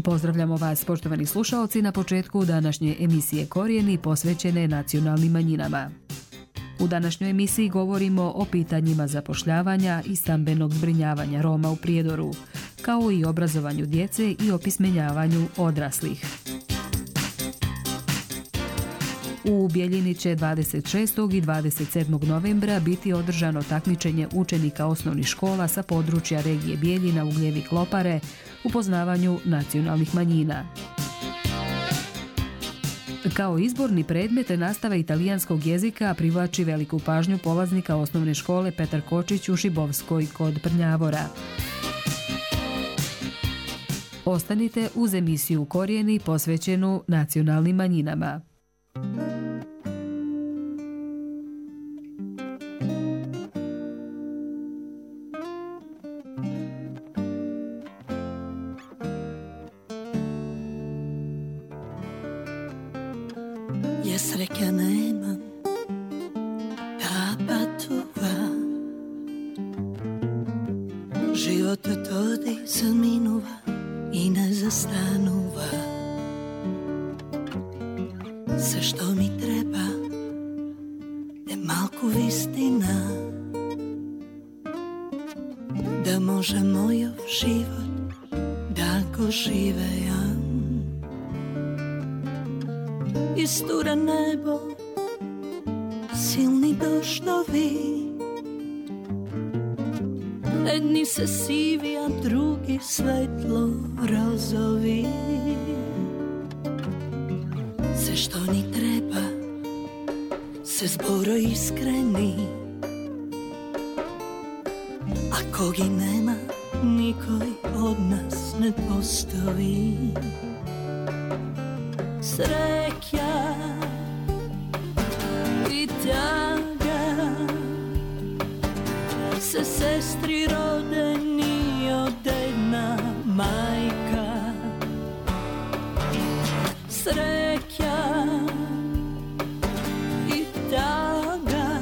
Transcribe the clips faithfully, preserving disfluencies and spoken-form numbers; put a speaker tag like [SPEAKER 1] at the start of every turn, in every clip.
[SPEAKER 1] Pozdravljamo vas, poštovani slušaoci, na početku današnje emisije Korijeni posvećene nacionalnim manjinama. U današnjoj emisiji govorimo o pitanjima zapošljavanja i stambenog zbrinjavanja Roma u Prijedoru, kao i obrazovanju djece i opismenjavanju odraslih. U Bijeljini će dvadeset šestog i dvadeset sedmog novembra biti održano takmičenje učenika osnovnih škola sa područja regije Bijeljina, Ugljevik, Lopare u poznavanju nacionalnih manjina. Kao izborni predmet nastava italijanskog jezika privlači veliku pažnju polaznika osnovne škole Petar Kočić u Šibovskoj kod Prnjavora. Ostanite uz emisiju Korijeni posvećenu nacionalnim manjinama.
[SPEAKER 2] Ja sreća nemam, ta patuva, život ododi zaminuva i ne zastanuva. Sve što mi treba je malku vistina, da može mojov život da go živejam. Istura nebo, silni doštovi, jedni se sivi, a drugi svetlo rozovi. Sve što ni treba se zboro iskreni, a kogi nema, nikoj od nas ne postoji. Sreća i taga se sestri rode, ni od jedna majka. Sreća i taga,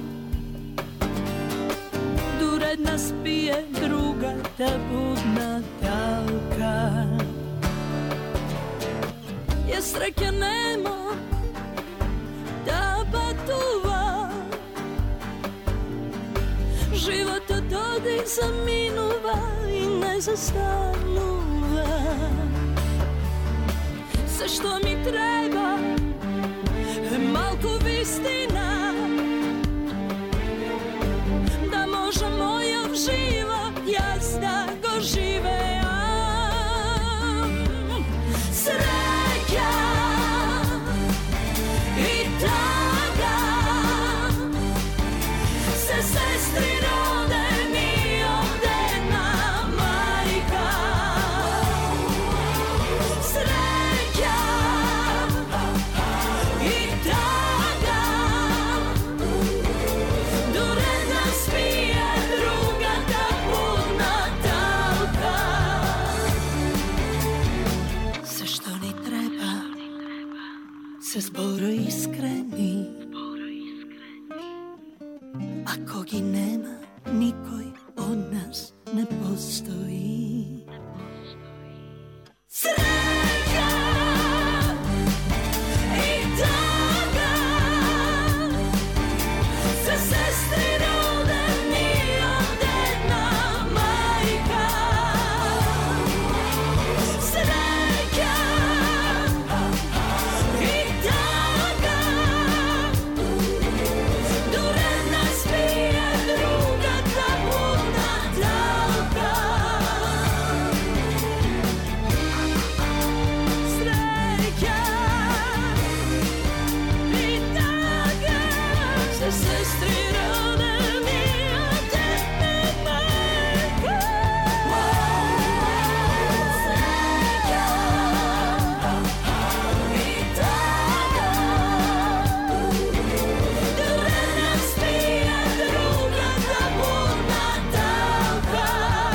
[SPEAKER 2] duredna spije, druga da budna talka. Ja sreća nema, ta patuva, život ododi zaminuva i ne zastanuva. Sve što mi treba je malko vistina, da može mojov život jas da go živejam. Sreća i taga se sestri rode, ni od jedna majka. Sreća i taga, duredna spije, druga da budna talka. Sve što ni treba se zboro iskreni, a kogi nema, nikoj od nas ne postoji. Sreća i taga se sestri rode, ni od jedna majka. Sreća i taga, duredna spije, druga da budna talka. Sreća i taga se sestri rode, ni od jedne majke. Sreća i taga, duredna spije, druga da budna talka.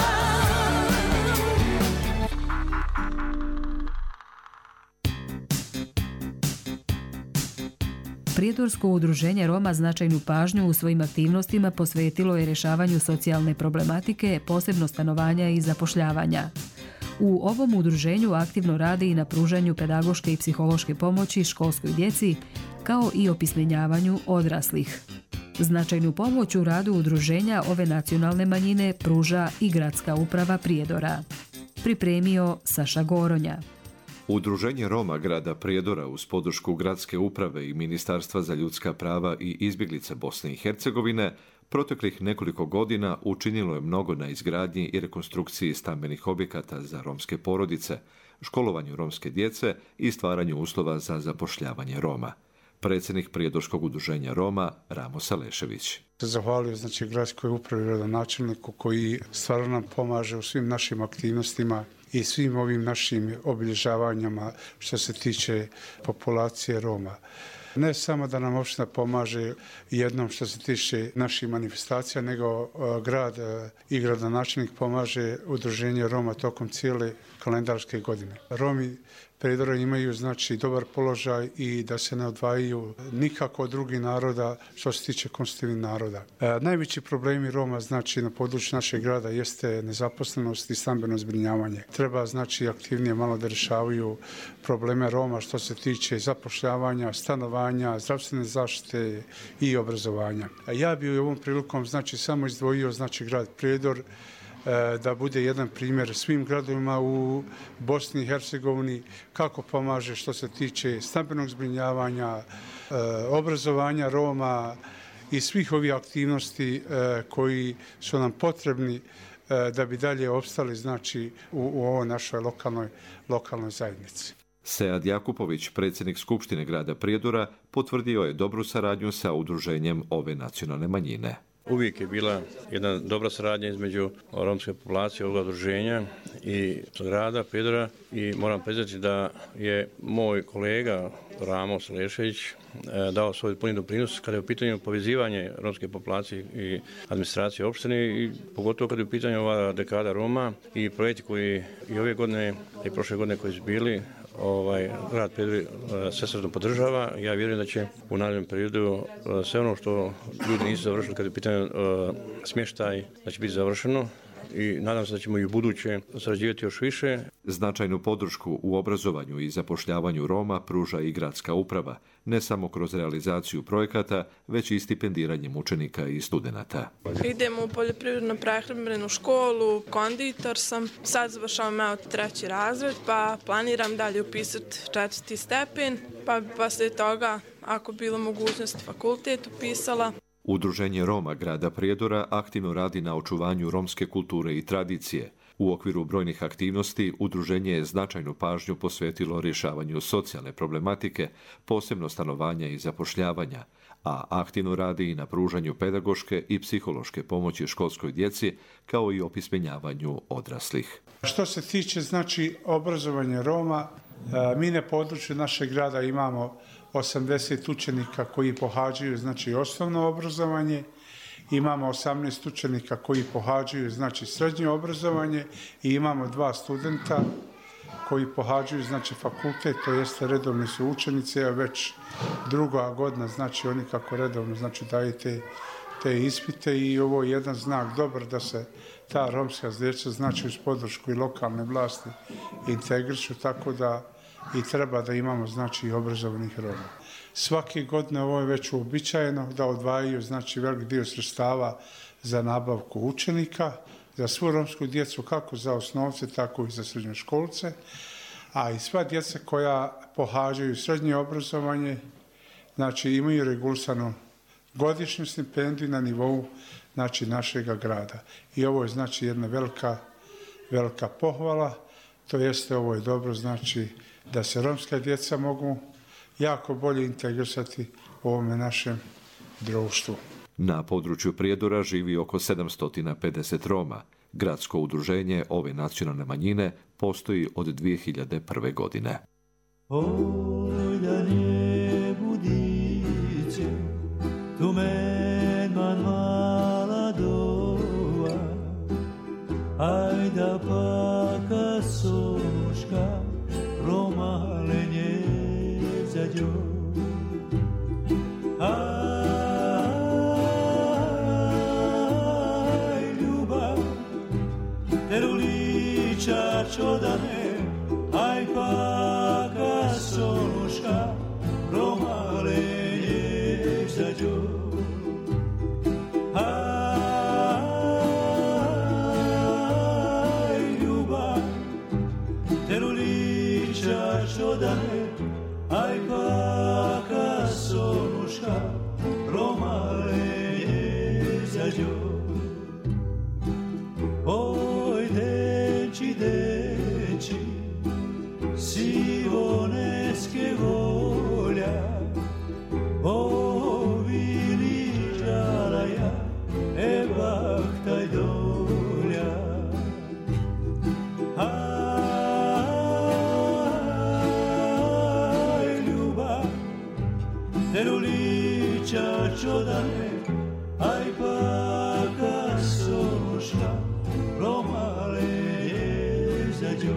[SPEAKER 1] Prijedorsko udruženje Roma značajnu pažnju u svojim aktivnostima posvetilo je rješavanju socijalne problematike, posebno stanovanja i zapošljavanja. U ovom udruženju aktivno radi i na pružanju pedagoške i psihološke pomoći školskoj djeci, kao i opismenjavanju odraslih. Značajnu pomoć u radu udruženja ove nacionalne manjine pruža i Gradska uprava Prijedora. Pripremio Saša Goronja.
[SPEAKER 3] Udruženje Roma grada Prijedora uz podršku Gradske uprave i Ministarstva za ljudska prava i izbjeglice Bosne i Hercegovine proteklih nekoliko godina učinilo je mnogo na izgradnji i rekonstrukciji stambenih objekata za romske porodice, školovanju romske djece i stvaranju uslova za zapošljavanje Roma. Predsjednik Prijedorskog udruženja Roma Ramo Salešević.
[SPEAKER 4] Zahvalio znači Gradskoj upravi i gradonačelniku koji stvarno nam pomaže u svim našim aktivnostima i svim ovim našim obilježavanjima što se tiče populacije Roma. Ne samo da nam opština pomaže jednom što se tiče naših manifestacija, nego grad i gradonačelnik pomaže udruženje Roma tokom cijele kalendarske godine. Romi Prijedora imaju znači dobar položaj i da se ne odvajaju nikako od drugih naroda što se tiče konstitutivnih naroda. E, najveći problemi Roma znači na području našeg grada jeste nezaposlenost i stambeno zbrinjavanje. Treba znači aktivnije malo da rješavaju probleme Roma što se tiče zapošljavanja, stanovanja, zdravstvene zaštite i obrazovanja. A ja bih ovom prilikom znači samo izdvojio znači grad Prijedor da bude jedan primjer svim gradovima u Bosni i Hercegovini kako pomaže što se tiče stambenog zbrinjavanja, obrazovanja Roma i svih ovih aktivnosti koji su nam potrebni da bi dalje opstali znači u, u ovoj našoj lokalnoj, lokalnoj zajednici.
[SPEAKER 3] Sead Jakupović, predsjednik Skupštine grada Prijedora, potvrdio je dobru saradnju sa udruženjem ove nacionalne manjine.
[SPEAKER 5] Uvijek je bila jedna dobra saradnja između romske populacije ovog udruženja i grada Prijedora i moram priznati da je moj kolega Ramo Salešević dao svoj puni doprinos kada je u pitanju povezivanje romske populacije i administracije opštine i pogotovo kada je u pitanju ova dekada Roma i projekti koji i ove godine i prošle godine koji su bili ovaj grad Prijedor svesrdno podržava. Ja vjerujem da će u narednom periodu sve ono što ljudi nisu završili kada je u pitanju smještaj da će biti završeno i nadam se da ćemo i u buduće sarađivati još više.
[SPEAKER 3] Značajnu podršku u obrazovanju i zapošljavanju Roma pruža i Gradska uprava, ne samo kroz realizaciju projekata, već i stipendiranjem učenika i studenata.
[SPEAKER 6] Idemo u poljoprivredno prehrambenu školu, konditor sam, sad završavam ja treći razred, pa planiram dalje upisati četvrti stepen, pa bi poslije toga, ako bilo mogućnost, fakultet upisala.
[SPEAKER 3] Udruženje Roma grada Prijedora aktivno radi na očuvanju romske kulture i tradicije. U okviru brojnih aktivnosti udruženje je značajnu pažnju posvetilo rješavanju socijalne problematike, posebno stanovanja i zapošljavanja, a aktivno radi i na pružanju pedagoške i psihološke pomoći školskoj djeci, kao i opismenjavanju odraslih.
[SPEAKER 4] Što se tiče znači obrazovanja Roma, mi na području našeg grada imamo osamdeset učenika koji pohađaju znači osnovno obrazovanje, imamo osamnaest učenika koji pohađaju znači srednje obrazovanje i imamo dva studenta koji pohađaju znači fakultet, to jeste redovni su učenici, a već druga godina znači oni kako redovno znači daju te, te ispite i ovo je jedan znak dobar da se ta romska djeca znači uz podršku i lokalne vlasti integrišu, tako da i treba da imamo znači i obrazovanih Roma. Svake godine ovo je već uobičajeno da odvajaju znači velik dio sredstava za nabavku učenika, za svu romsku djecu kako za osnovce, tako i za srednjoškolce, a i sva djeca koja pohađaju srednje obrazovanje znači imaju regulisanu godišnju stipendiju na nivou znači našega grada. I ovo je znači jedna velika, velika pohvala, to jeste ovo je dobro znači da se romska djeca mogu jako bolje integrisati u ovome našem društvu.
[SPEAKER 3] Na području Prijedora živi oko sedamsto pedeset Roma. Gradsko udruženje ove nacionalne manjine postoji od dvije hiljade prve. godine.
[SPEAKER 7] Ajda paka soška Roma lenje zađo. Aj ljubav teruliča čodane, aj paka soluška, romale je zađo. Aj ljubav, teruliča čodane, aj paka soluška, romale je zađo. Oj, deči, deči, sivoneske volja, o vili žalaja, e bahtaj dolja. Aj, ljubav, teruliča čodane, aj paka soluška, romale je zađo.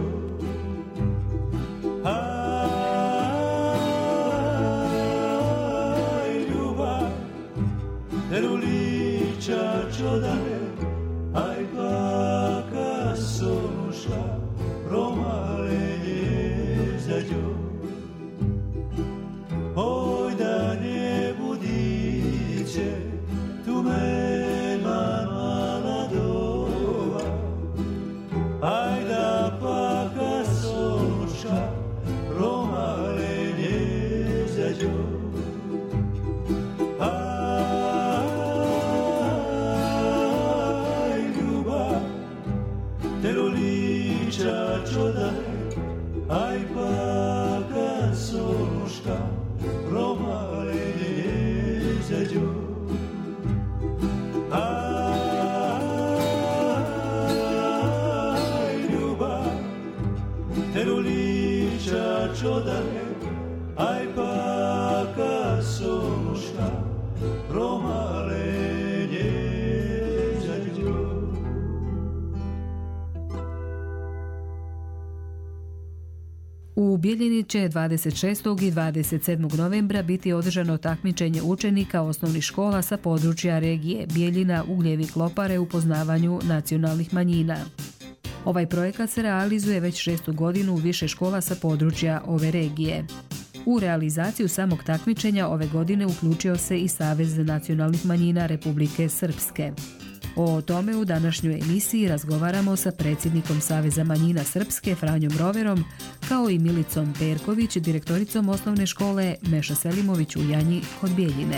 [SPEAKER 7] Aj, ljubav, teruliča čodane, aj paka soluška, romale je zađo. Oj, da ne budiće tu men mala dova, aj da paka soluška, romale je zađo. Aj, ljubav, teruliča čodane, aj paka soluška, romale je zađo. Aj, ljubav, teruliča čodane, aj paka soluška, romale je zađo.
[SPEAKER 1] U Bijeljini će dvadeset šestog i dvadeset sedmog novembra biti održano takmičenje učenika osnovnih škola sa područja regije Bijeljina, Ugljevik, Lopare u poznavanju nacionalnih manjina. Ovaj projekat se realizuje već šestu godinu u više škola sa područja ove regije. U realizaciju samog takmičenja ove godine uključio se i Savez nacionalnih manjina Republike Srpske. O tome u današnjoj emisiji razgovaramo sa predsjednikom Saveza manjina Srpske Franjom Roverom, kao i Milicom Perković, direktoricom osnovne škole Meša Selimović u Janji kod Bijeljine.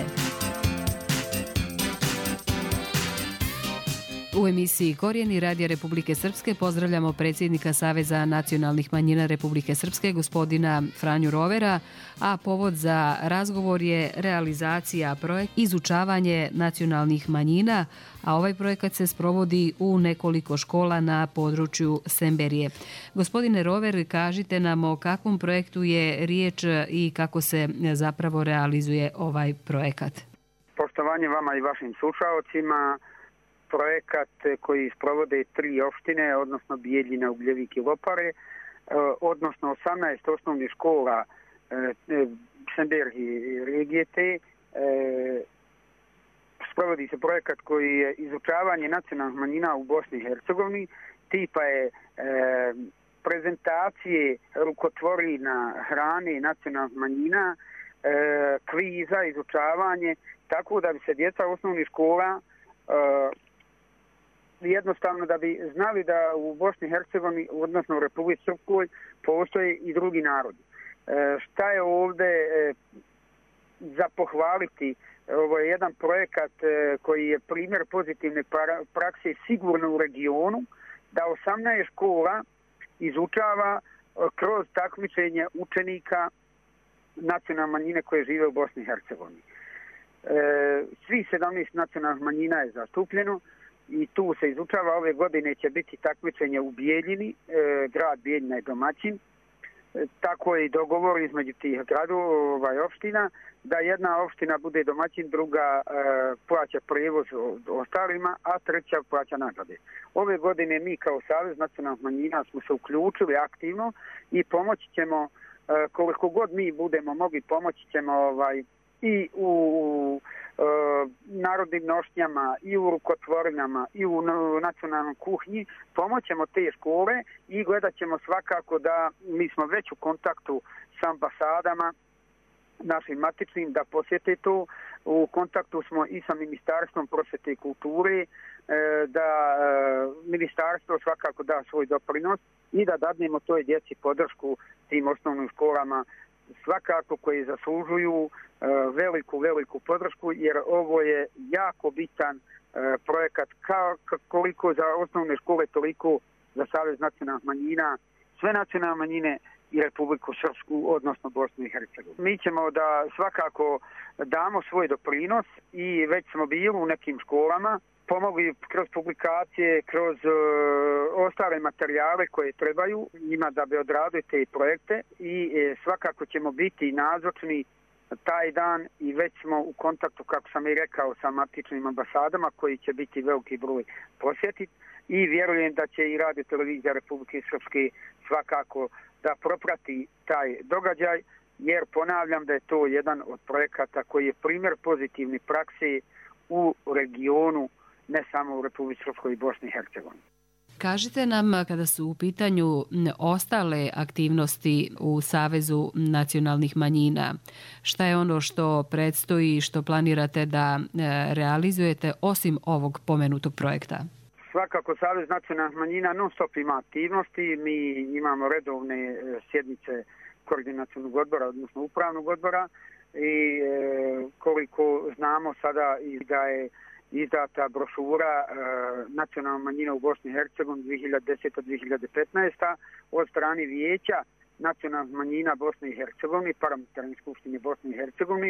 [SPEAKER 1] U emisiji Korijeni Radija Republike Srpske pozdravljamo predsjednika Saveza nacionalnih manjina Republike Srpske, gospodina Franju Rovera, a povod za razgovor je realizacija projekta izučavanje nacionalnih manjina, a ovaj projekat se sprovodi u nekoliko škola na području Semberije. Gospodine Rover, kažite nam o kakvom projektu je riječ i kako se zapravo realizuje ovaj projekat.
[SPEAKER 8] Poštovanje vama i vašim slušalcima. Projekat koji sprovode tri opštine, odnosno Bijeljina, Ugljevik i Lopare, odnosno osamnaest osnovnih škola Semberije regije te, sprovodi se projekat koji je izučavanje nacionalnih manjina u Bosni i Hercegovini, tipa je prezentacije rukotvorina hrane nacionalnih manjina, kviza, izučavanje, tako da bi se djeca osnovnih škola jednostavno da bi znali da u Bosni i Hercegovini, odnosno u Republici Srpskoj, postoje i drugi narodi. E, šta je ovdje e, za pohvaliti? Ovo je jedan projekat e, koji je primjer pozitivne para, prakse sigurno u regionu, da osamnaest škola izučava e, kroz takmičenje učenika nacionalne manjine koje žive u Bosni i Hercegovini. E, svi sedamnaest nacionalnih manjina je zastupljeno i tu se izučava. Ove godine će biti takmičenje u Bijeljini, e, grad Bijeljina je domaćin. E, tako je i dogovor između tih gradova, ovaj, opština, da jedna opština bude domaćin, druga e, plaća prijevoz ostalima, a treća plaća nagrade. Ove godine mi kao Savez nacionalnih manjina smo se uključili aktivno i pomoći ćemo, e, koliko god mi budemo mogli, pomoći ćemo ovaj, i u e, narodnim nošnjama, i u rukotvorinama, i u nacionalnoj kuhinji, pomoćemo te škole i gledat ćemo svakako da mi smo već u kontaktu s ambasadama našim matičnim da posjete to. U kontaktu smo i sa Ministarstvom prosvjete i kulture, da ministarstvo svakako da svoj doprinos i da dadnemo toj djeci podršku tim osnovnim školama svakako koji zaslužuju veliku, veliku podršku, jer ovo je jako bitan projekat koliko za osnovne škole, toliko za Savez nacionalnih manjina, sve nacionalne manjine i Republiku Srpsku, odnosno Bosnu i Hercegovinu. Mi ćemo da svakako damo svoj doprinos i već smo bili u nekim školama, pomogli kroz publikacije, kroz uh, ostale materijale koje trebaju njima da bi odradili te projekte i e, svakako ćemo biti nazočni taj dan i već smo u kontaktu, kako sam i rekao, sa matičnim ambasadama koji će biti veliki broj posjetiti i vjerujem da će i Radio televizija Republike Srpske svakako da proprati taj događaj, jer ponavljam da je to jedan od projekata koji je primjer pozitivne prakse u regionu, ne samo u Republici Srpskoj i Bosni i Hercegovini.
[SPEAKER 1] Kažite nam, kada su u pitanju ostale aktivnosti u Savezu nacionalnih manjina, šta je ono što predstoji, što planirate da realizujete osim ovog pomenutog projekta?
[SPEAKER 8] Svakako Savez nacionalnih manjina non stop ima aktivnosti. Mi imamo redovne sjednice koordinacionog odbora, odnosno upravnog odbora i e, koliko znamo sada i da je izdata brošura e, nacionalna manjina u Bosni i Hercegovini dvije hiljade deseta do dvije hiljade petnaesta od strane Vijeća nacionalnih manjina Bosne i Hercegovine, Parlamentarne skupštine Bosne i Hercegovine,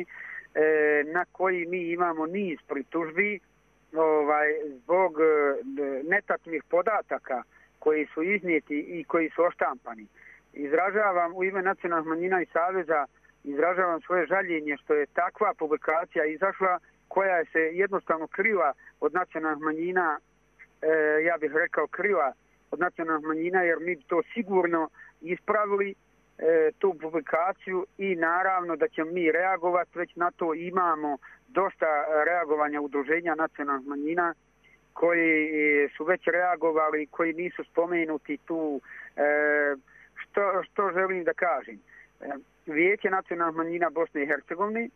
[SPEAKER 8] e, na koji mi imamo niz pritužbi ovaj, zbog e, netačnih podataka koji su iznijeti i koji su oštampani. Izražavam u ime nacionalnih manjina i Saveza, izražavam svoje žaljenje što je takva publikacija izašla koja se jednostavno krila od nacionalnih manjina, e, ja bih rekao krila od nacionalnih manjina, jer mi to sigurno ispravili e, tu publikaciju i naravno da ćemo mi reagovati, već na to imamo dosta reagovanja udruženja nacionalnih manjina koji su već reagovali, koji nisu spomenuti tu. E, što, što želim da kažem? E, Vijeće nacionalnih manjina Bosne i Hercegovine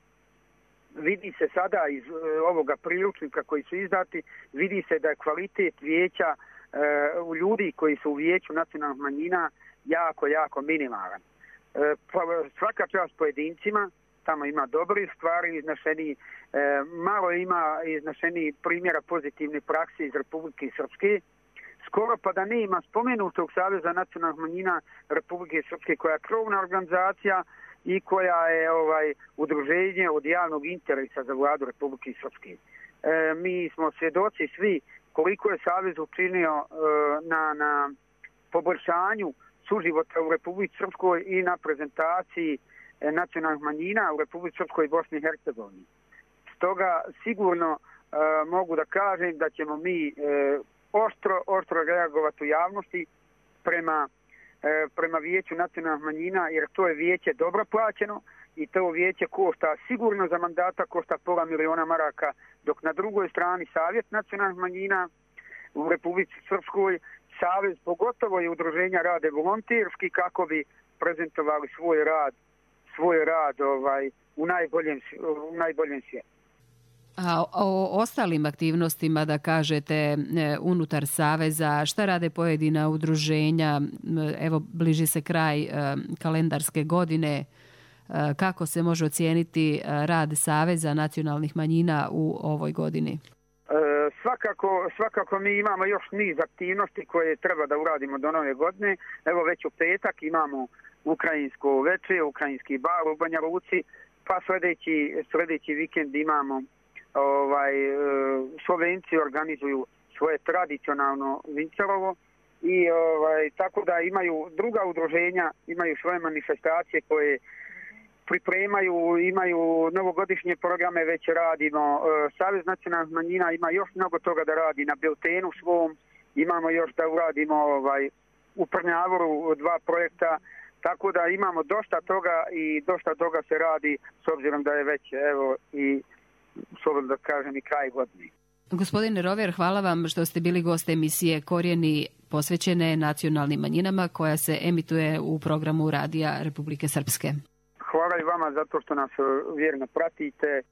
[SPEAKER 8] vidi se sada iz e, ovoga priručnika koji su izdati, vidi se da je kvalitet vijeća e, u ljudi koji su u vijeću nacionalnih manjina jako, jako minimalan. E, svaka čast pojedincima, tamo ima dobrih stvari iznešeni, e, malo ima iznešeni primjera pozitivne prakse iz Republike Srpske, skoro pa da ne ima spomenutog Saveza nacionalnih manjina Republike Srpske koja je krovna organizacija i koja je ovaj udruženje od javnog interesa za vladu Republike Srpske. E, mi smo svjedoci svi koliko je Savez učinio e, na, na poboljšanju suživota u Republici Srpskoj i na prezentaciji e, nacionalnih manjina u Republici Srpskoj i Bosni i Hercegovini. Stoga sigurno e, mogu da kažem da ćemo mi e, oštro, oštro reagovati u javnosti prema prema Vijeću nacionalnih manjina, jer to je vijeće dobro plaćeno i to vijeće košta sigurno za mandata košta pola miliona maraka, dok na drugoj strani Savjet nacionalnih manjina u Republici Srpskoj, Savez pogotovo i udruženja rade volonterski kako bi prezentovali svoj rad, svoj rad ovaj u najboljem u najboljem svijetu.
[SPEAKER 1] A o ostalim aktivnostima, da kažete, unutar Saveza, šta rade pojedina udruženja, evo bliži se kraj kalendarske godine, kako se može ocijeniti rad Saveza nacionalnih manjina u ovoj godini?
[SPEAKER 8] E, svakako, svakako mi imamo još niz aktivnosti koje treba da uradimo do nove godine. Evo već u petak imamo ukrajinsko veče, ukrajinski bar u Banja Luci, pa sljedeći, sljedeći vikend imamo ovaj Slovenci organizuju svoje tradicionalno Vincerovo i ovaj tako da imaju druga udruženja, imaju svoje manifestacije koje pripremaju, imaju novogodišnje programe, već radimo. Savez nacionalnih manjina ima još mnogo toga da radi na biltenu svom, imamo još da uradimo ovaj u Prnjavoru dva projekta Tako da imamo dosta toga i dosta toga se radi s obzirom da je već, evo, i slobodno da kažem, i kraj godine.
[SPEAKER 1] Gospodine Rover, hvala vam što ste bili gost emisije Korijeni posvećene nacionalnim manjinama koja se emituje u programu Radija Republike Srpske.
[SPEAKER 8] Hvala i vama zato što nas vjerno pratite.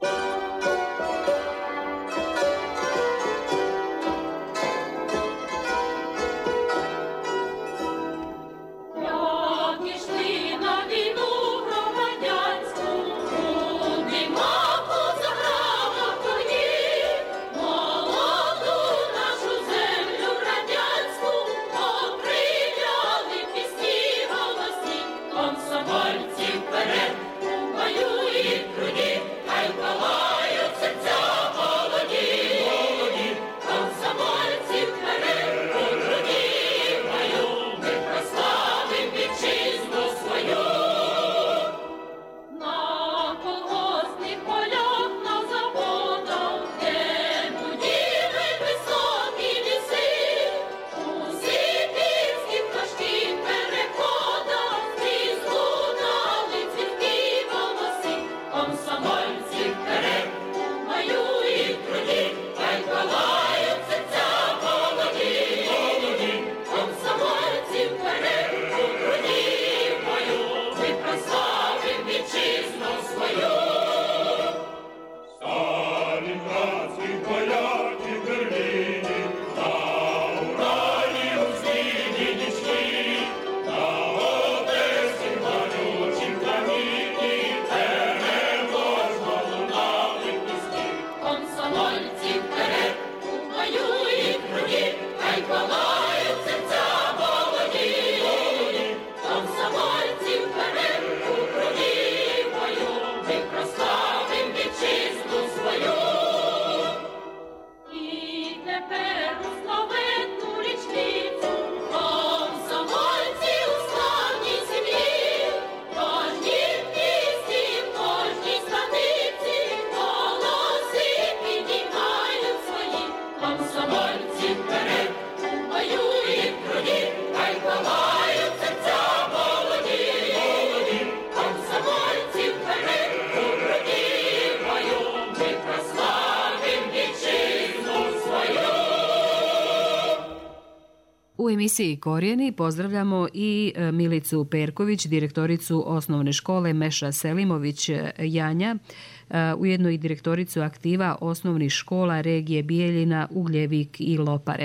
[SPEAKER 1] U emisiji Korijeni pozdravljamo i Milicu Perković, direktoricu osnovne škole Meša Selimović Janja, ujedno i direktoricu aktiva osnovnih škola regije Bijeljina, Ugljevik i Lopare.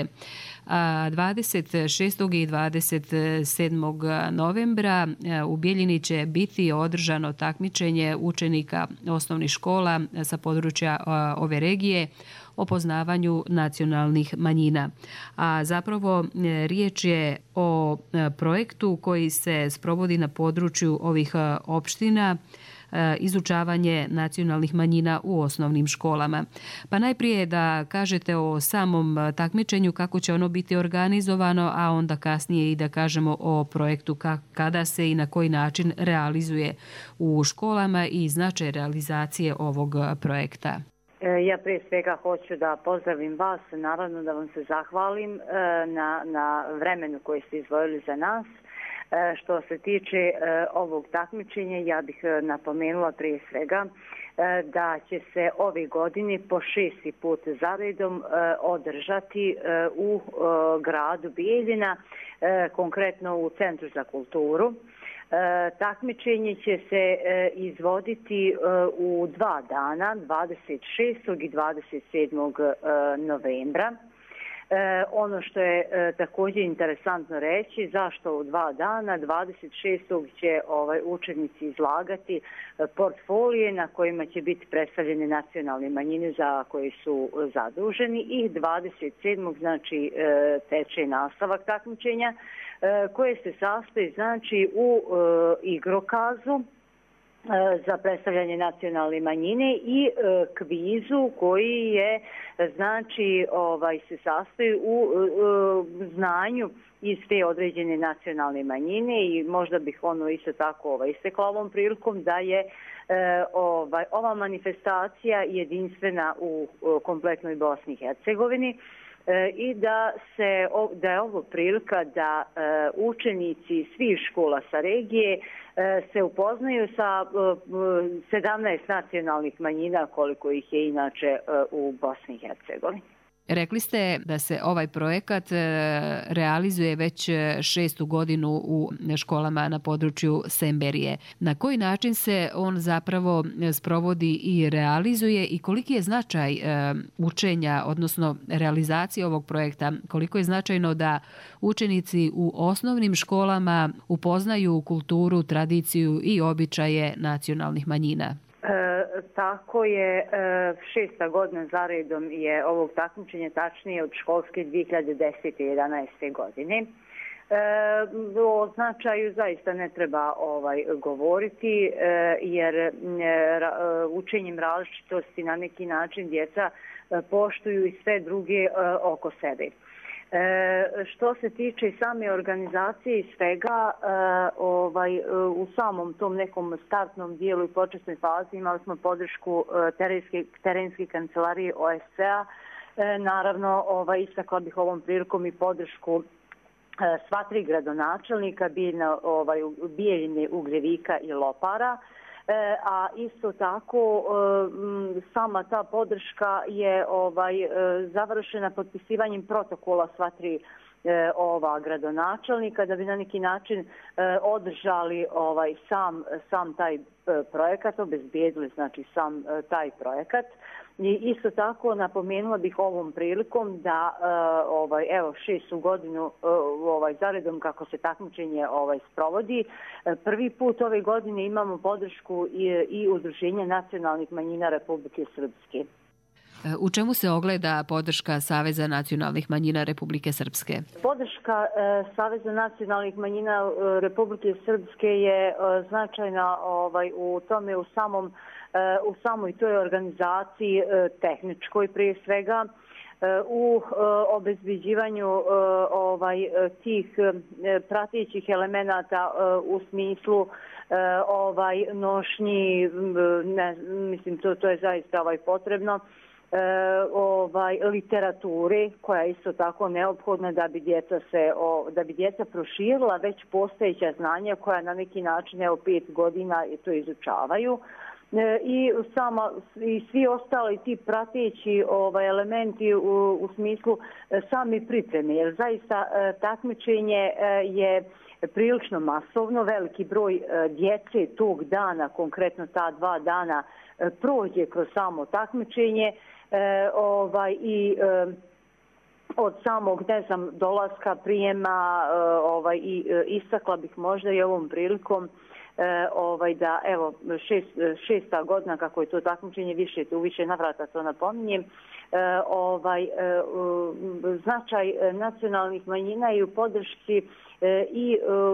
[SPEAKER 1] dvadeset šestog i dvadeset sedmog novembra u Bijeljini će biti održano takmičenje učenika osnovnih škola sa područja ove regije o poznavanju nacionalnih manjina. A zapravo riječ je o projektu koji se sprovodi na području ovih opština, izučavanje nacionalnih manjina u osnovnim školama. Pa najprije da kažete o samom takmičenju, kako će ono biti organizovano, a onda kasnije i da kažemo o projektu kada se i na koji način realizuje u školama i značaj realizacije ovog projekta.
[SPEAKER 9] Ja prije svega hoću da pozdravim vas, naravno da vam se zahvalim na, na vremenu koje ste izdvojili za nas. Što se tiče ovog takmičenja, ja bih napomenula prije svega da će se ove godine po šesti put zaredom održati u gradu Bijeljina, konkretno u Centru za kulturu. Takmičenje će se izvoditi u dva dana, dvadeset šestog i dvadeset sedmog novembra. E, ono što je e, također interesantno reći, zašto u dva dana, dvadeset šestog će ovaj, učenici izlagati e, portfolije na kojima će biti predstavljene nacionalne manjine za koje su e, zaduženi i dvadeset sedmog znači e, teče nastavak takmičenja e, koje se sastoji znači u e, igrokazu za predstavljanje nacionalne manjine i e, kvizu koji je znači ovaj se sastoji u e, znanju iz te određene nacionalne manjine i možda bih ono isto tako ovaj istekla ovom prilikom da je e, ovaj ova manifestacija jedinstvena u, u kompletnoj Bosni i Hercegovini. i da se da je ovo prilika da učenici svih škola sa regije se upoznaju sa sedamnaest nacionalnih manjina koliko ih je inače u Bosni i Hercegovini.
[SPEAKER 1] Rekli ste da se ovaj projekat realizuje već šestu godinu u školama na području Semberije. Na koji način se on zapravo sprovodi i realizuje i koliki je značaj učenja, odnosno realizacije ovog projekta? Koliko je značajno da učenici u osnovnim školama upoznaju kulturu, tradiciju i običaje nacionalnih manjina?
[SPEAKER 9] E, tako je, e, šesta godina za redom je ovog takmičenja, tačnije od školske dvije hiljade desete i jedanaeste godine. E, o značaju zaista ne treba ovaj govoriti, e, jer e, učenjem različitosti na neki način djeca e, poštuju i sve druge e, oko sebe. E, što se tiče same organizacije i svega, e, ovaj, u samom tom nekom startnom dijelu i početnoj fazi imali smo podršku e, terenske, terenske kancelarije O S C-a. E, naravno, ovaj, istakla bih ovom prilikom i podršku e, sva tri gradonačelnika, Bijeljina, ovaj, Bijeljine, Ugrevika i Lopara. E, a isto tako e, sama ta podrška je ovaj e, završena potpisivanjem protokola sva tri e, ova gradonačelnika da bi na neki način e, održali ovaj sam sam taj e, projekat, obezbijedili znači sam e, taj projekat. I isto tako napomenula bih ovom prilikom da e, ovaj evo šestu godinu e, ovaj zaredom kako se takmičenje ovaj sprovodi. E, prvi put ove godine imamo podršku i, i Udruženja nacionalnih manjina Republike Srpske.
[SPEAKER 1] U čemu se ogleda podrška Saveza nacionalnih manjina Republike Srpske?
[SPEAKER 9] Podrška e, Saveza nacionalnih manjina e, Republike Srpske je e, značajna ovaj u tome u samom u samoj toj organizaciji tehničkoj prije svega, u obezbeđivanju ovaj tih pratećih elemenata u smislu ovaj nošnji, ne, mislim to to je zaista ovaj potrebno. E, ovaj literature koja je isto tako neophodna da bi djeca se o, da bi djeca proširila već postojeća znanja koja na neki način evo pet godina to izučavaju. E, i sama i svi ostali ti prateći ovaj elementi u, u smislu e, same pripreme, jer zaista e, takmičenje e, je prilično masovno, veliki broj e, djece tog dana, konkretno ta dva dana e, prođe kroz samo takmičenje. E, ovaj i e, od samog ne znam dolaska prijema e, ovaj i e, istakla bih možda i ovom prilikom e, ovaj da evo šest, šesta godina kako je to takmičenje više u više navrata to napominjem, e, ovaj e, značaj nacionalnih manjina i u podršci e, i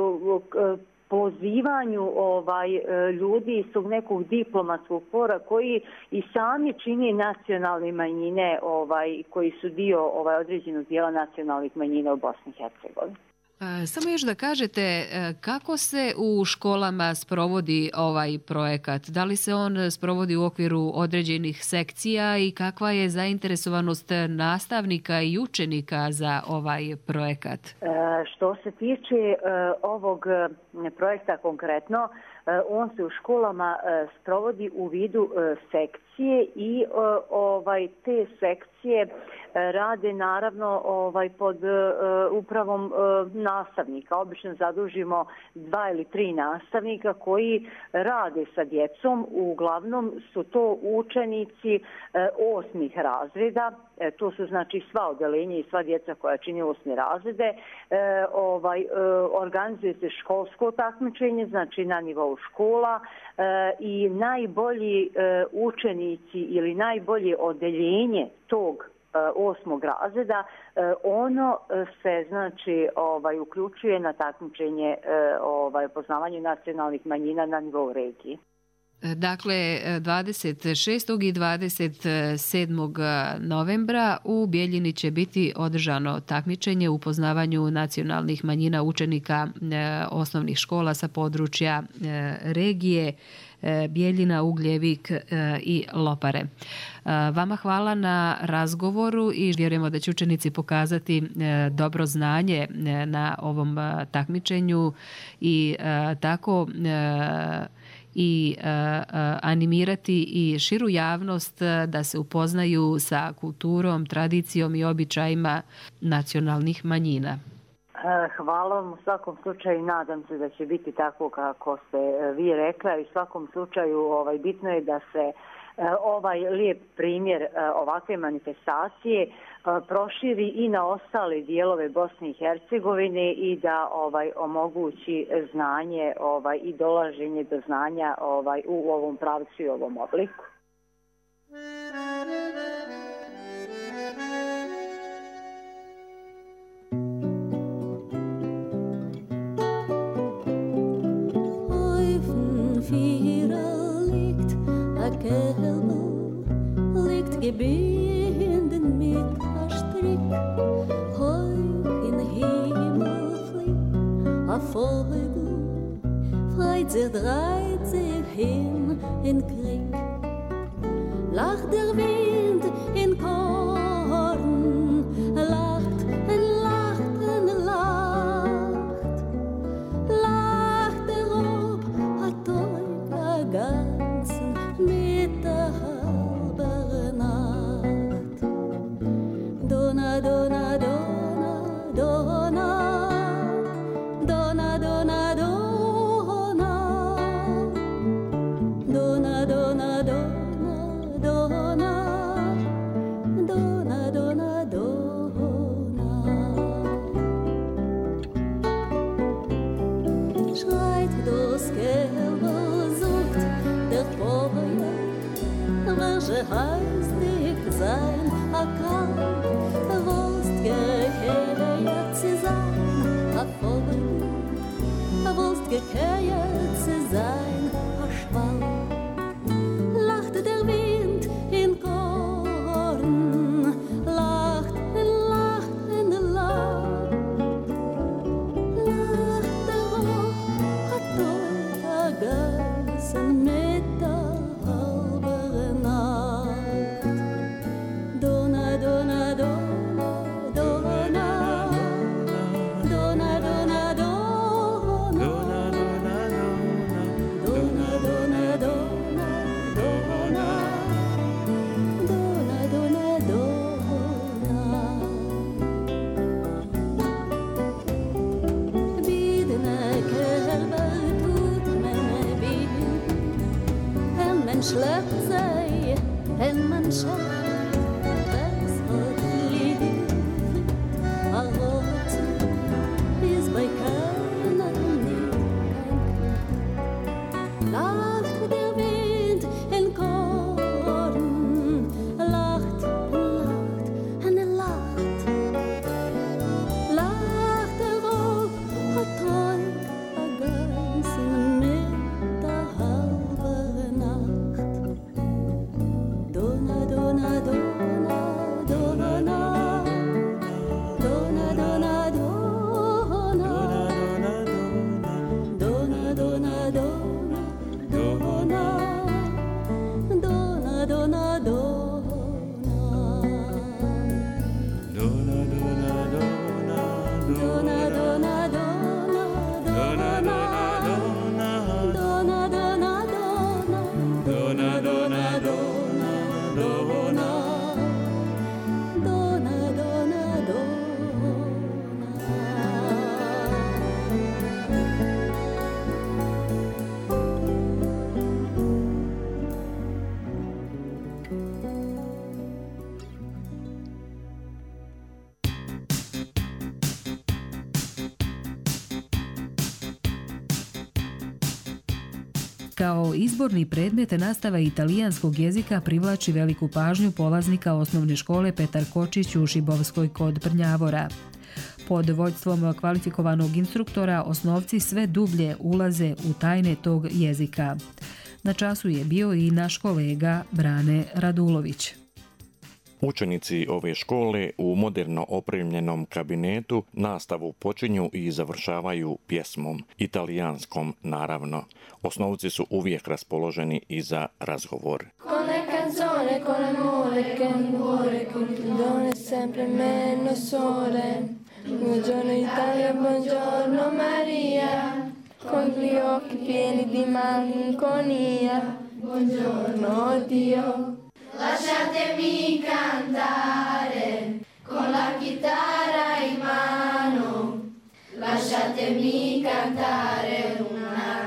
[SPEAKER 9] e, pozivanju ovaj ljudi iz tog nekog diplomatskog fora koji i sami čini nacionalne manjine, ovaj koji su dio ovaj određenog dijela nacionalnih manjina u Bosni i Hercegovini.
[SPEAKER 1] Samo još da kažete kako se u školama sprovodi ovaj projekat? Da li se on sprovodi u okviru određenih sekcija i kakva je zainteresovanost nastavnika i učenika za ovaj projekat?
[SPEAKER 9] E, što se tiče e, ovog projekta konkretno, e, on se u školama e, sprovodi u vidu e, sekcije i e, ovaj te sekcije e, rade naravno ovaj pod e, upravom e, nastavnika. Obično zadužimo dva ili tri nastavnika koji rade sa djecom. Uglavnom su to učenici e, osmih razreda. E, to su znači sva odeljenja i sva djeca koja čini osmi razrede. E, ovaj, e, organizuje se školsko takmičenje, znači na nivou škola e, i najbolji e, učenici ili najbolje odeljenje tog osmog razreda, ono se znači ovaj uključuje na takmičenje ovaj poznavanju nacionalnih manjina na nivou regije.
[SPEAKER 1] Dakle, dvadeset šestog i dvadeset sedmog novembra u Bijeljini će biti održano takmičenje u upoznavanju nacionalnih manjina učenika osnovnih škola sa područja regije Bijeljina, Ugljevik i Lopare. Vama hvala na razgovoru i vjerujemo da će učenici pokazati dobro znanje na ovom takmičenju i tako i uh, animirati i širu javnost da se upoznaju sa kulturom, tradicijom i običajima nacionalnih manjina.
[SPEAKER 9] Hvala vam u svakom slučaju, nadam se da će biti tako kako ste vi rekla i u svakom slučaju ovaj, bitno je da se ovaj lijep primjer ovakve manifestacije proširi i na ostale dijelove Bosne i Hercegovine i da ovaj omogući znanje ovaj i dolaženje do znanja ovaj u ovom pravcu i ovom obliku.
[SPEAKER 2] Liegt gebunden mit a Strick, hoch in Himmel fliegt a Vogel, freit sich, dreht sich hin in Krieg. Lacht der Wind in Korn, lacht und lacht und lacht, lacht der Rob a Teug a ganzen Mittag. Dona, dona, dona, dona, dona, dona, dona, dona, dona, dona, dona, dona, dona. Schreit das Gelbe, sucht der Feuer, welche heißt dich sein, a Kampf. Gekehrt zu sein, a Vogel, wollst gekehrt zu sein, a Schwall. Lacht der Wind in Korn, lacht und lacht und lacht, lacht der Rob, hat dort a ganzen Mittag halber Nacht. Dona, dona, dona, schleppt sei, wenn man schafft, das hat lieb. A Rot ist bei keiner nicht ein lacht der Wind in Korn, lacht, lacht, und er lacht. Lacht der Rob, hat Teug a ganzen Mittag halber Nacht. Dona, dona, dona, dona, dona, dona, dona, dona, dona, dona, dona, dona, dona,
[SPEAKER 1] Kao izborni predmet nastava italijanskog jezika privlači veliku pažnju polaznika osnovne škole Petar Kočić u Šibovskoj kod Brnjavora. Pod vođstvom kvalifikovanog instruktora osnovci sve dublje ulaze u tajne tog jezika. Na času je bio i naš kolega Brane Radulović.
[SPEAKER 10] Učenici ove škole u moderno opremljenom kabinetu nastavu počinju i završavaju pjesmom, italijanskom naravno. Osnovci su uvijek raspoloženi i za razgovor.
[SPEAKER 2] Con le canzone, con l'amore che un cuore con done sempre meno sole. Buongiorno Italia, buongiorno Maria, con gli occhi pieni di malinconia. Buongiorno Dio. Lasciatemi cantare con la chitarra in mano, lasciatemi cantare una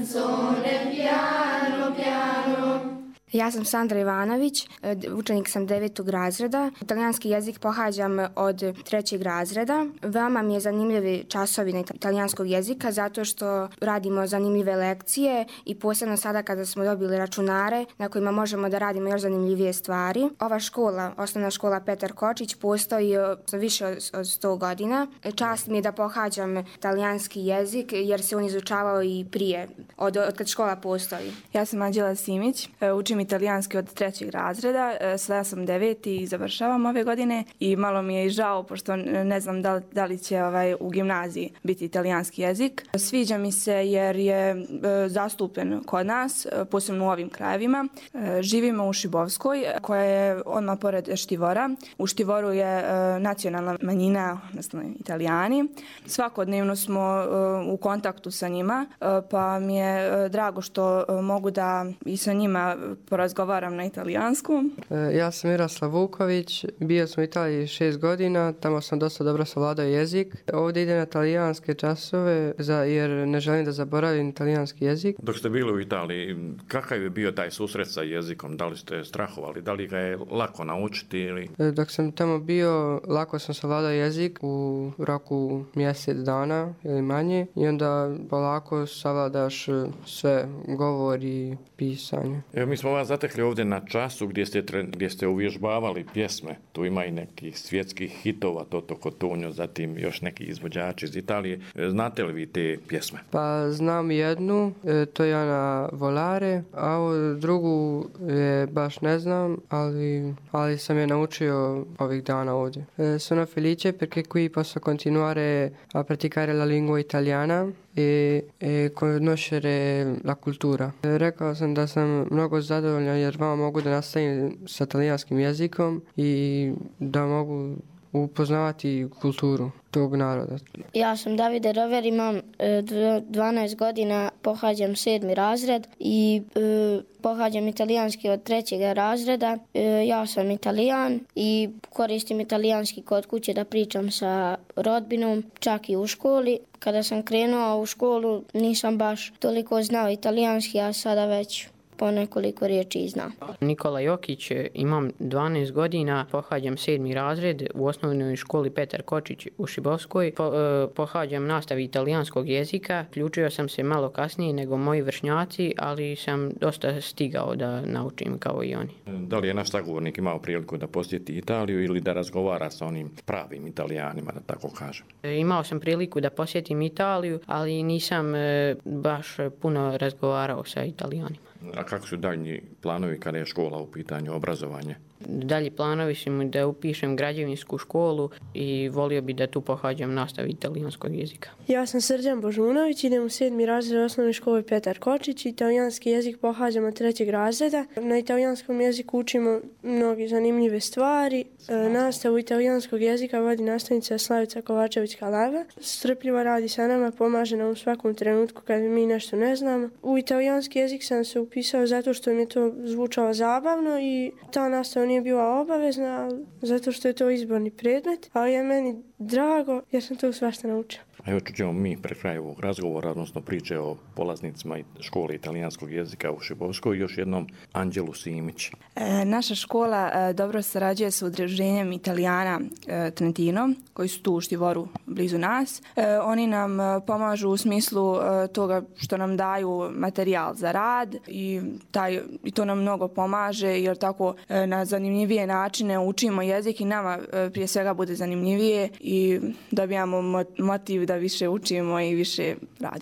[SPEAKER 2] canzone piano piano.
[SPEAKER 11] Ja sam Sandra Ivanović, učenik sam devetog razreda. Italijanski jezik pohađam od trećeg razreda. Veoma mi je zanimljivi časovi na italijanskog jezika zato što radimo zanimljive lekcije i posebno sada kada smo dobili računare na kojima možemo da radimo još zanimljivije stvari. Ova škola, osnovna škola Petar Kočić, postoji više od sto godina. Čast mi je da pohađam italijanski jezik jer se on izučavao i prije, od, od kad škola postoji.
[SPEAKER 12] Ja sam Anđela Simić, učim italijanski od trećeg razreda, sada sam deveti i završavam ove godine i malo mi je i žao pošto ne znam da li, da li će ovaj, u gimnaziji biti italijanski jezik. Sviđa mi se jer je e, zastupljen kod nas, posebno u ovim krajevima. E, živimo u Šibovskoj koja je odmah pored Štivora. U Štivoru je e, nacionalna manjina, odnosno Italijani. Svakodnevno smo e, u kontaktu sa njima, e, pa mi je e, drago što e, mogu da i sa njima porazgovaram na italijanskom.
[SPEAKER 13] Ja sam Miroslav Vuković, bio sam u Italiji šest godina, tamo sam dosta dobro savladao jezik. Ovdje idem na italijanske časove za, jer ne želim da zaboravim italijanski jezik.
[SPEAKER 10] Dok ste bili u Italiji, kakav je bio taj susret sa jezikom? Da li ste strahovali? Da li ga je lako naučiti? Ili?
[SPEAKER 13] Dok sam tamo bio, lako sam savladao jezik u roku mjesec dana ili manje i onda polako savladaš sve, govor i pisanje.
[SPEAKER 10] Evo, mi smo vas zatekli ovdje na času gdje ste, gdje ste uvježbavali pjesme. Tu ima i nekih svjetskih hitova, Toto Cotugno, zatim još neki izvođači iz Italije. Znate li vi te pjesme?
[SPEAKER 13] Pa znam jednu, to je Ana Volare, a ovu drugu je baš ne znam, ali, ali sam je naučio ovih dana ovdje. Sono felice perché qui posso continuare a praticare la lingua italiana i e conoscere la cultura. Rekao sam da sam mnogo zadovoljan jer vama mogu da nastavim sa talijanskim jezikom i da mogu upoznavati kulturu tog naroda.
[SPEAKER 14] Ja sam Davide Rover, imam dvanaest godina, pohađam sedmi razred i e, pohađam italijanski od trećeg razreda. E, ja sam Italijan i koristim italijanski kod kuće da pričam sa rodbinom, čak i u školi. Kada sam krenuo u školu nisam baš toliko znao italijanski, a sada već po nekoliko riječi znam.
[SPEAKER 15] Nikola Jokić, imam dvanaest godina, pohađam sedmi razred u osnovnoj školi Petar Kočić u Šibovskoj. Po, eh, pohađam nastavu italijanskog jezika. Ključio sam se malo kasnije nego moji vršnjaci, ali sam dosta stigao da naučim kao i oni.
[SPEAKER 10] Da li je naš sagovornik imao priliku da posjeti Italiju ili da razgovara sa onim pravim Italijanima, da tako kažem?
[SPEAKER 15] Eh, imao sam priliku da posjetim Italiju, ali nisam eh, baš puno razgovarao sa Italijanima.
[SPEAKER 10] A kako su daljnji planovi kada je škola u pitanju, obrazovanje?
[SPEAKER 15] Dalji planovi su mi da upišem građevinsku školu i volio bi da tu pohađam nastavu italijanskog jezika.
[SPEAKER 16] Ja sam Srđan Božunović, idem u sedmi razred osnovne škole Petar Kočić, italijanski jezik pohađam od trećeg razreda. Na italijanskom jeziku učimo mnoge zanimljive stvari. Nastavu italijanskog jezika vodi nastavnica Slavica Kovačević-Kaleva. Strpljivo radi sa nama, pomaže nam u svakom trenutku kad mi nešto ne znamo. U italijanski jezik sam se upisao zato što mi je to zvučalo zabavno i ta nastava nije bila obavezna, zato što je to izborni predmet, ali je meni drago jer sam to svašta naučila.
[SPEAKER 10] A evo čućemo mi pre kraja ovog razgovora, odnosno priče o polaznicima škole italijanskog jezika u Šibovskoj, još jednom Anđelu Simić.
[SPEAKER 12] E, naša škola e, dobro sarađuje sa udruženjem Italijana e, Trentino, koji su tu u Štivoru blizu nas. E, oni nam e, pomažu u smislu e, toga što nam daju materijal za rad i, taj, i to nam mnogo pomaže jer tako e, na zanimljivije načine učimo jezik i nama e, prije svega bude zanimljivije i dobijamo motiv da više učimo i više radimo.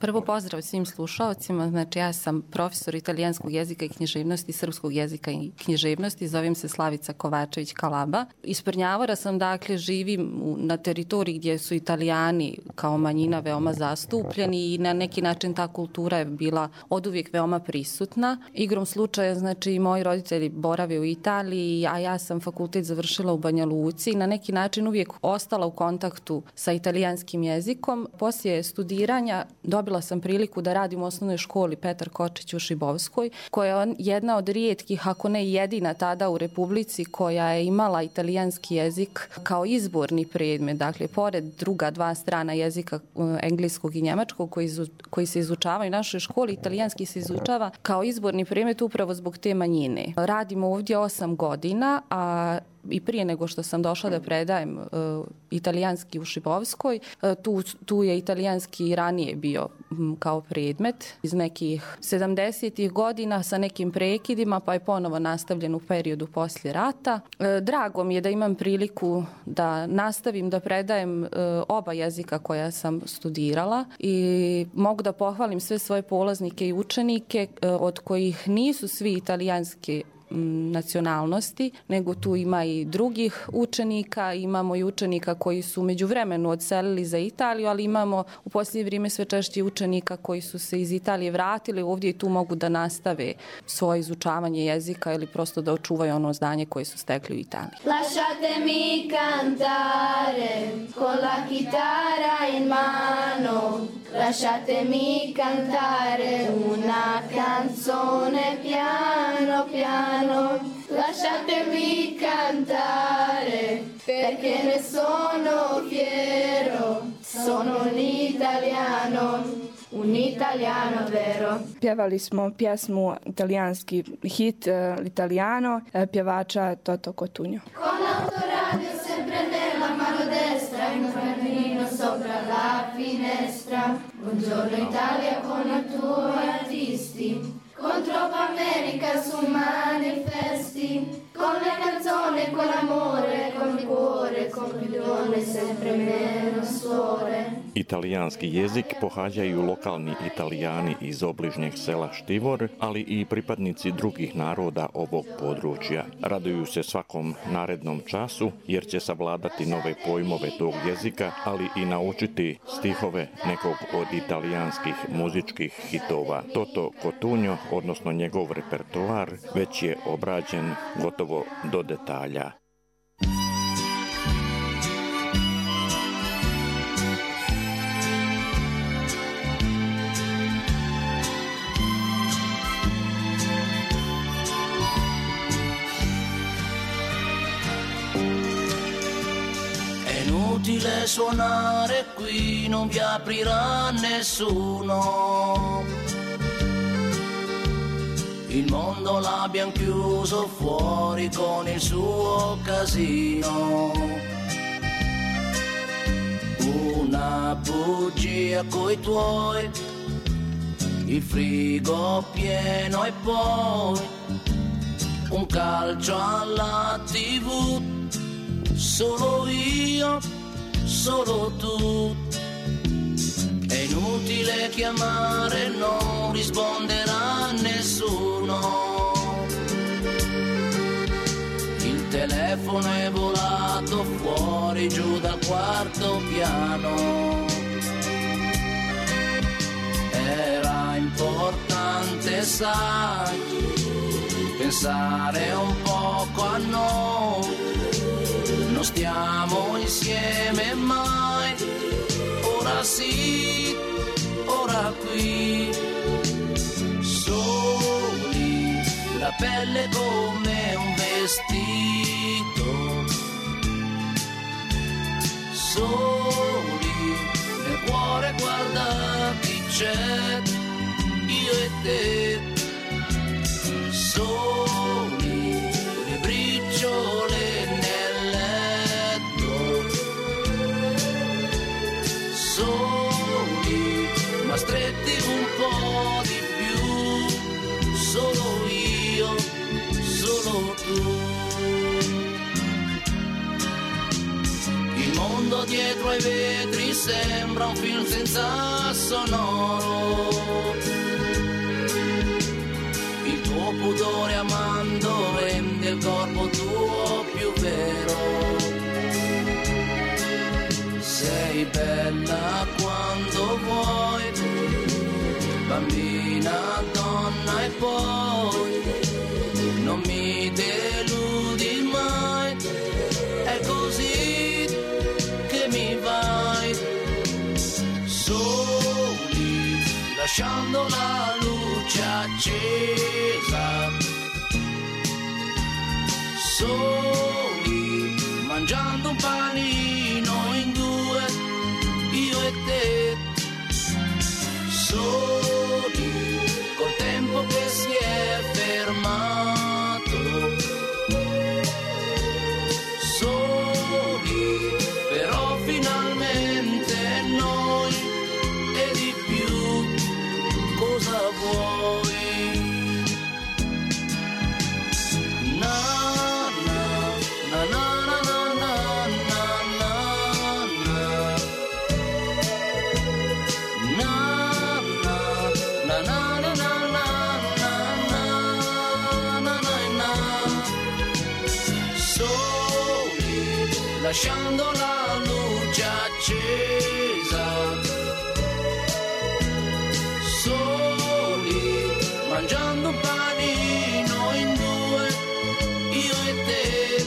[SPEAKER 17] Prvo pozdrav svim slušaocima, znači ja sam profesor italijanskog jezika i književnosti, srpskog jezika i književnosti, zovem se Slavica Kovačević Kalaba. Iz Prnjavora sam, dakle, živim na teritoriji gdje su Italijani kao manjina veoma zastupljeni i na neki način ta kultura je bila oduvijek veoma prisutna. Igrom slučaja, znači, moji roditelji borave u Italiji, a ja sam fakultet završila u Banja Luci i na neki način uvijek ostala u kontaktu sa italijanskim jezikom. Poslije studiranja dobila sam priliku da radim u osnovnoj školi Petar Kočić u Šibovskoj, koja je jedna od rijetkih, ako ne jedina tada u Republici, koja je imala italijanski jezik kao izborni predmet. Dakle, pored druga dva strana jezika, engleskog i njemačkog, koji, koji se izučavaju u našoj školi, italijanski se izučava kao izborni predmet upravo zbog te manjine. Radimo ovdje osam godina, a i prije nego što sam došla da predajem uh, italijanski u Šibovskoj, uh, tu, tu je italijanski i ranije bio um, kao predmet iz nekih sedamdesetih godina sa nekim prekidima, pa je ponovo nastavljen u periodu poslije rata. Uh, drago mi je da imam priliku da nastavim da predajem uh, oba jezika koja sam studirala i mogu da pohvalim sve svoje polaznike i učenike, uh, od kojih nisu svi italijanski nacionalnosti, nego tu ima i drugih učenika, imamo i učenika koji su međuvremenu odselili za Italiju, ali imamo u posljednje vrijeme sve češće učenika koji su se iz Italije vratili ovdje i tu mogu da nastave svoje izučavanje jezika ili prosto da očuvaju ono znanje koje su stekli u Italiji.
[SPEAKER 18] Lasciatemi cantare con la chitarra in mano, lasciatemi cantare una canzone piano piano. Lasciatemi cantare perché ne sono fiero, sono un italiano, un italiano vero.
[SPEAKER 12] Pjevali smo pjesmu italijanski hit uh, Italiano, uh, pjevača Toto Cotugno.
[SPEAKER 18] Con l'autoradio sempre nella mano destra, in un cammino sopra la finestra. Buongiorno Italia con i tuoi artisti. Con troppa America su manifesti, con le canzoni, con l'amore, con il cuore, con milione sempre meno suore.
[SPEAKER 10] Italijanski jezik pohađaju lokalni Italijani iz obližnjeg sela Štivor, ali i pripadnici drugih naroda ovog područja. Raduju se svakom narednom času jer će savladati nove pojmove tog jezika, ali i naučiti stihove nekog od italijanskih muzičkih hitova. Toto Cotugno, odnosno njegov repertoar, već je obrađen gotovo do detalja.
[SPEAKER 19] Inutile suonare qui, non vi aprirà nessuno. Il mondo l'abbiamo chiuso fuori con il suo casino. Una bugia coi tuoi, il frigo pieno e poi un calcio alla tivù. Solo io, solo tu. È inutile chiamare, non risponderà nessuno. Il telefono è volato fuori giù dal quarto piano. Era importante, sai, pensare un poco a noi. Non stiamo insieme mai, ora sì, ora qui, soli, la pelle come un vestito, soli, nel cuore guarda chi c'è, io e te, soli, le briciole nel letto, soli, ma stretti un po' di più, solo io, solo tu. Il mondo dietro ai vetri sembra un film senza sonoro. Il tuo pudore amando rende il corpo tuo più vero. Sei bella quando vuoi, bambina, donna e poi non mi deludi mai, è così che mi vai. Soli, lasciando la luce accesa, soli, mangiando un panino in due, io e te, soli, col tempo che si è fermato, soli, però finalmente noi e di più, cosa vuoi? Na na na na na na na na na na na na na na. Soli, lasciando la luce accesa, soli, mangiando un panino in due, io e te.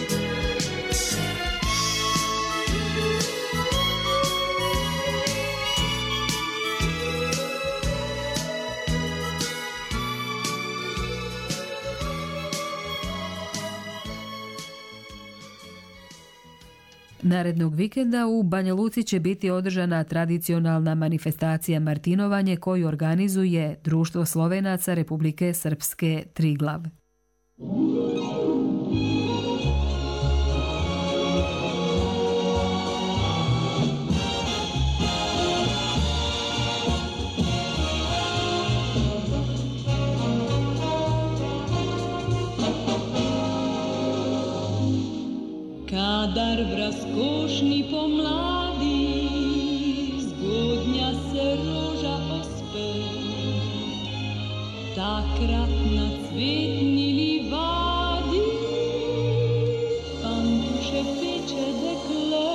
[SPEAKER 1] Narednog vikenda u Banja Luci će biti održana tradicionalna manifestacija Martinovanje koju organizuje Društvo Slovenaca Republike Srpske Triglav.
[SPEAKER 2] Kadar v razkošni pomladi zgodnja se roža ospe, takrat na cvetni livadi fantuše peče dekle.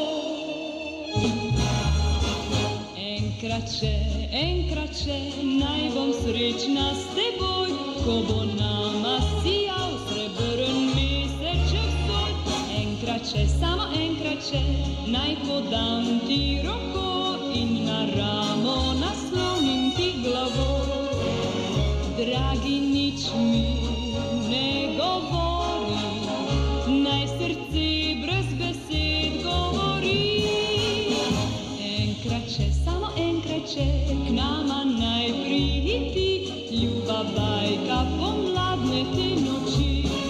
[SPEAKER 2] Enkrat še, enkrat še, naj bom srečna s teboj, ko bo nama sijal srebrn meseček svoj. Enkrat še, samo enkrat še, naj podam ti roko in na ramo naslonim ti glavo. Dragi, nič mi ne govori, naj srce brez besed govori. Enkrat še, samo enkrat še, k nama naj prihiti, ljuba bajka pomladne te noči.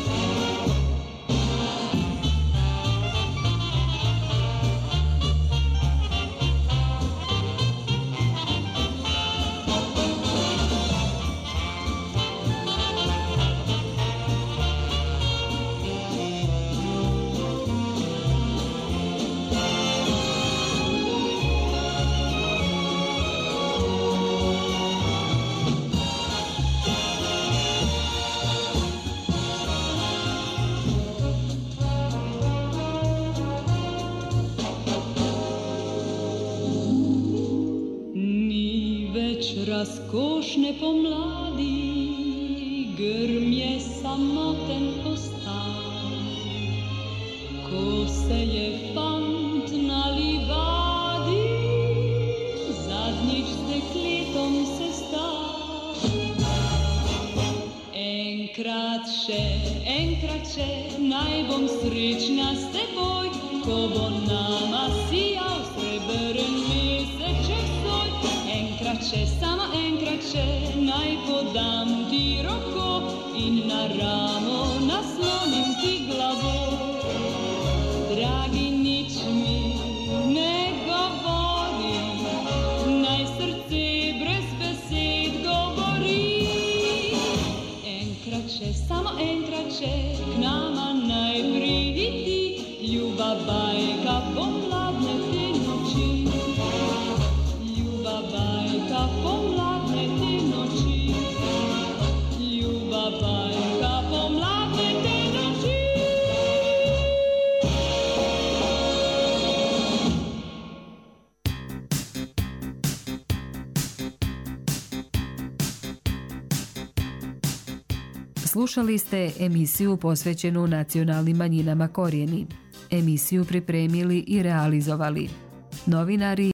[SPEAKER 2] Razkošne pomladi, grm je samoten ostal, ko se je fant na livadi zadnjič z dekletom sestal. Enkrat še, enkrat še, naj bom srečna s teboj, ko bo nama sijal srebrn meseček svoj. Enkrat še, samo enkrat še, naj podam ti roko in na ramo naslonim ti glavo. Dragi, nič mi ne govori, naj srce brez besed govori. Enkrat še, samo enkrat še, k nama naj prihiti, ljuba bajka pomladne
[SPEAKER 1] Slušali ste emisiju posvećenu nacionalnim manjinama Korijeni. Emisiju pripremili i realizovali novinari